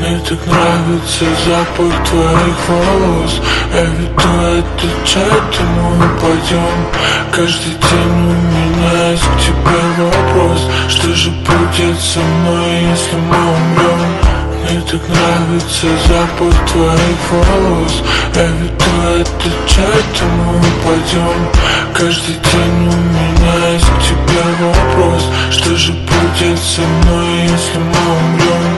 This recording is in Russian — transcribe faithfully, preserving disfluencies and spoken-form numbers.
Мне так нравится запах твоих волос. Я веду этот чат, и мы упадем. Каждый день у меня есть к тебе вопрос: что же будет со мной, если мы умрем? Мне так нравится запах твоих волос. Я веду этот чат, и мы упадем. Каждый день у меня есть к тебе вопрос: что же будет со мной, если мы умрем?